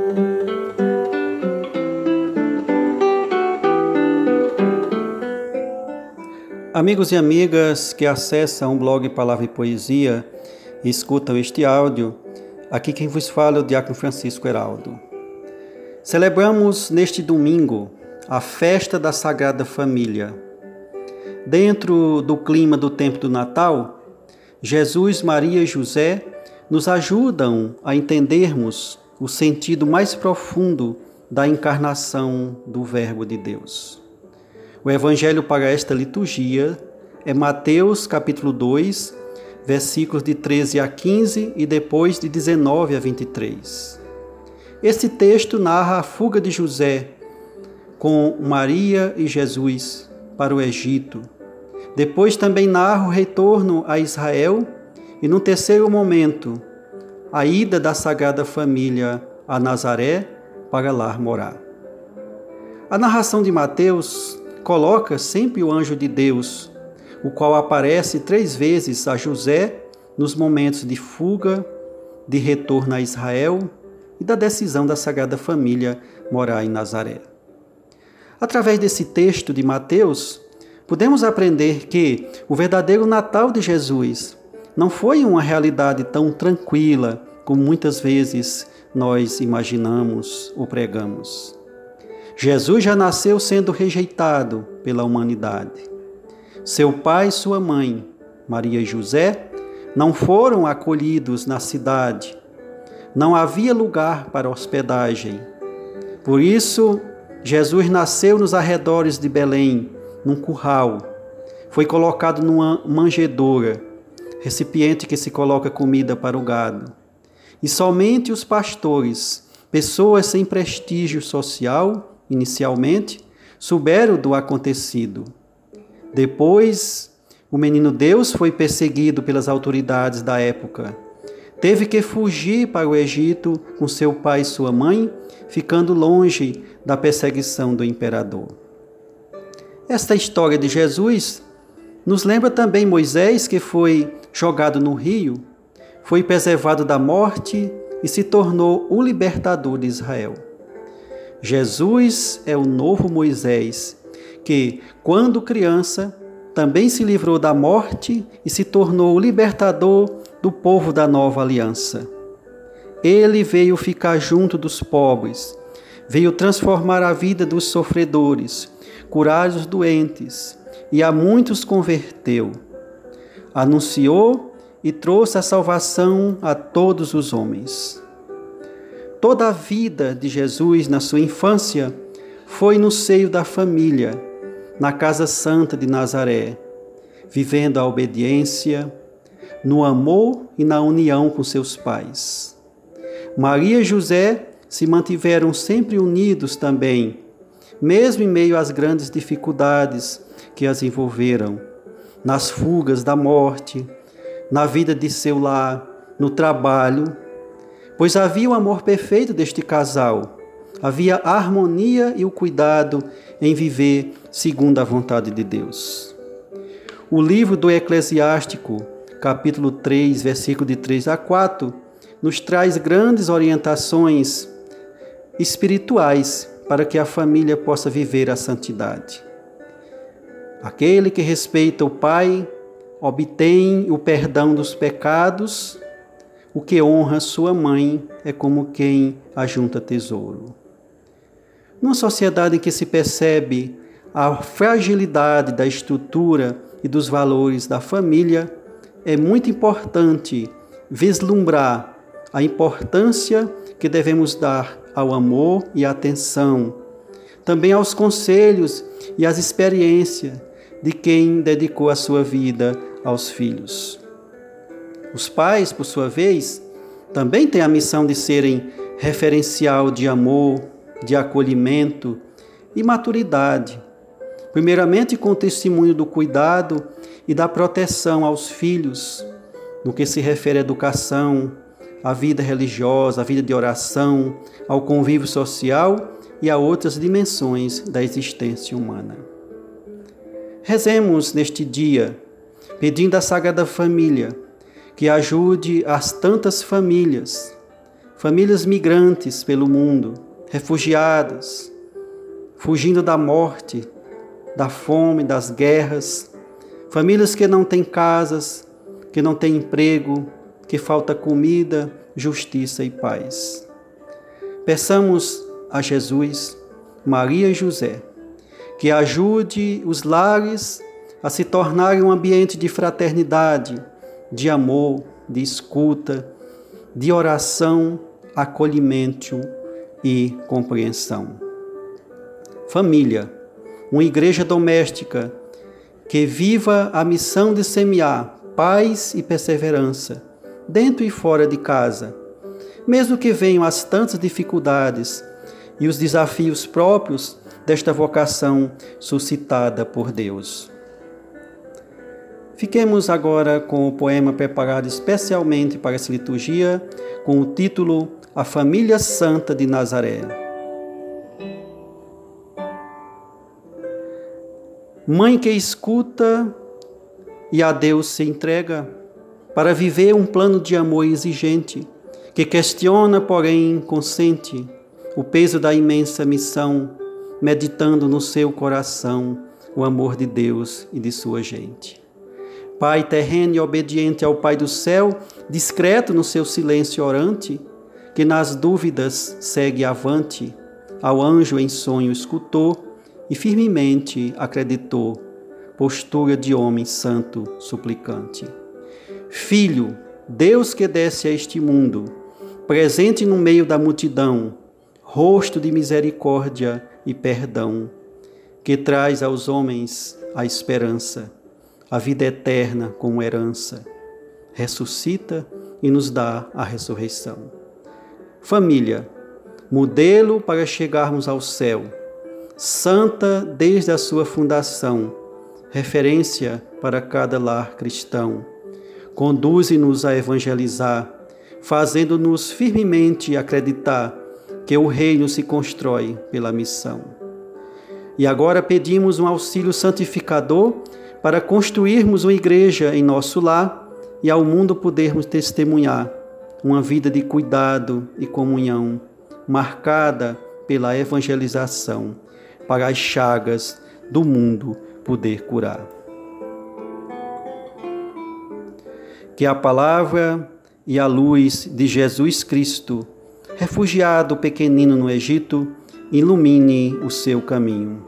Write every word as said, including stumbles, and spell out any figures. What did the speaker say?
Amigos e amigas que acessam o blog Palavra e Poesia e escutam este áudio, aqui quem vos fala é o Diácono Francisco Heraldo. Celebramos neste domingo a festa da Sagrada Família. Dentro do clima do tempo do Natal, Jesus, Maria e José nos ajudam a entendermos o sentido mais profundo da encarnação do Verbo de Deus. O Evangelho para esta liturgia é Mateus capítulo dois, versículos de treze a quinze e depois de dezenove a vinte e três. Este texto narra a fuga de José com Maria e Jesus para o Egito. Depois também narra o retorno a Israel e, no terceiro momento, a ida da Sagrada Família a Nazaré para lá morar. A narração de Mateus coloca sempre o anjo de Deus, o qual aparece três vezes a José nos momentos de fuga, de retorno a Israel e da decisão da Sagrada Família morar em Nazaré. Através desse texto de Mateus, podemos aprender que o verdadeiro Natal de Jesus não foi uma realidade tão tranquila como muitas vezes nós imaginamos ou pregamos. Jesus já nasceu sendo rejeitado pela humanidade. Seu pai e sua mãe, Maria e José, não foram acolhidos na cidade. Não havia lugar para hospedagem. Por isso, Jesus nasceu nos arredores de Belém, num curral. Foi colocado numa manjedoura, recipiente que se coloca comida para o gado. E somente os pastores, pessoas sem prestígio social, inicialmente, souberam do acontecido. Depois, o menino Deus foi perseguido pelas autoridades da época. Teve que fugir para o Egito com seu pai e sua mãe, ficando longe da perseguição do imperador. Esta história de Jesus nos lembra também Moisés, que foi jogado no rio, foi preservado da morte e se tornou o libertador de Israel. Jesus é o novo Moisés, que, quando criança, também se livrou da morte e se tornou o libertador do povo da nova aliança. Ele veio ficar junto dos pobres, veio transformar a vida dos sofredores, curar os doentes, e a muitos converteu. Anunciou e trouxe a salvação a todos os homens. Toda a vida de Jesus na sua infância foi no seio da família, na casa santa de Nazaré, vivendo a obediência, no amor e na união com seus pais. Maria e José se mantiveram sempre unidos também, mesmo em meio às grandes dificuldades que as envolveram, nas fugas da morte, na vida de seu lar, no trabalho, pois havia o amor perfeito deste casal, havia a harmonia e o cuidado em viver segundo a vontade de Deus. O livro do Eclesiástico, capítulo três, versículo de três a quatro, nos traz grandes orientações espirituais para que a família possa viver a santidade. Aquele que respeita o pai obtém o perdão dos pecados. O que honra sua mãe é como quem ajunta tesouro. Numa sociedade em que se percebe a fragilidade da estrutura e dos valores da família, é muito importante vislumbrar a importância que devemos dar ao amor e à atenção, também aos conselhos e às experiências de quem dedicou a sua vida aos filhos. Os pais, por sua vez, também têm a missão de serem referencial de amor, de acolhimento e maturidade, primeiramente com o testemunho do cuidado e da proteção aos filhos, no que se refere à educação, à vida religiosa, à vida de oração, ao convívio social e a outras dimensões da existência humana. Rezemos neste dia, pedindo à Sagrada Família que ajude as tantas famílias famílias migrantes pelo mundo, refugiadas, fugindo da morte, da fome, das guerras, famílias que não têm casas, que não têm emprego, que falta comida, justiça e paz. Peçamos a Jesus, Maria e José, que ajude os lares a se tornarem um ambiente de fraternidade, de amor, de escuta, de oração, acolhimento e compreensão. Família, uma igreja doméstica que viva a missão de semear paz e perseverança, dentro e fora de casa, mesmo que venham as tantas dificuldades e os desafios próprios desta vocação suscitada por Deus. Fiquemos agora com o poema preparado especialmente para essa liturgia, com o título A Família Santa de Nazaré. Mãe que escuta e a Deus se entrega para viver um plano de amor exigente, que questiona, porém, consente o peso da imensa missão, meditando no seu coração o amor de Deus e de sua gente. Pai terreno e obediente ao Pai do céu, discreto no seu silêncio orante, que nas dúvidas segue avante, ao anjo em sonho escutou e firmemente acreditou, postura de homem santo suplicante. Filho, Deus que desce a este mundo, presente no meio da multidão, rosto de misericórdia e perdão, que traz aos homens a esperança, a vida eterna como herança, ressuscita e nos dá a ressurreição. Família, modelo para chegarmos ao céu, santa desde a sua fundação, referência para cada lar cristão, conduze-nos a evangelizar, fazendo-nos firmemente acreditar que o reino se constrói pela missão. E agora pedimos um auxílio santificador para construirmos uma igreja em nosso lar e ao mundo podermos testemunhar uma vida de cuidado e comunhão, marcada pela evangelização, para as chagas do mundo poder curar. Que a palavra e a luz de Jesus Cristo, refugiado pequenino no Egito, ilumine o seu caminho.